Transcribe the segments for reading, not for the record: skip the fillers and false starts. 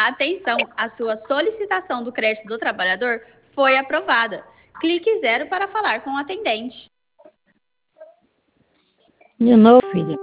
Atenção, a sua solicitação do crédito do trabalhador foi aprovada. Clique zero para falar com o atendente. De novo, filha.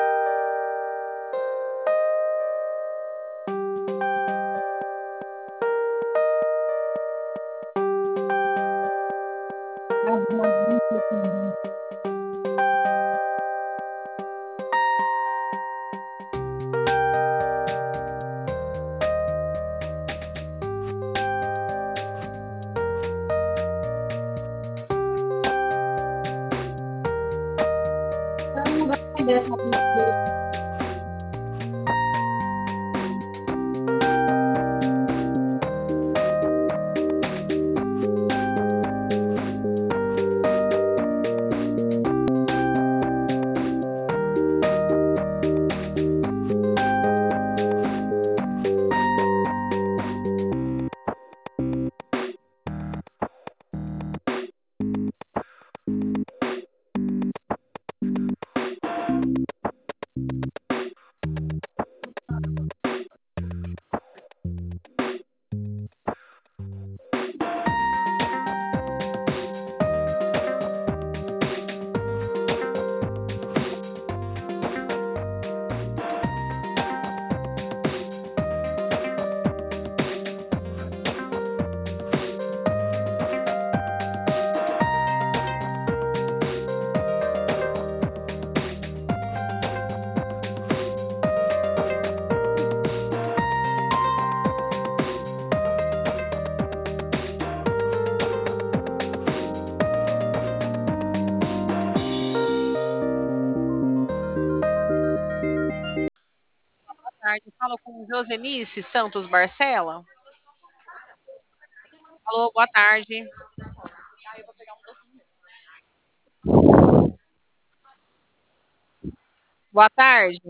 Tarde. Falo com Josenice Santos Barcela. Alô, boa tarde. Boa tarde.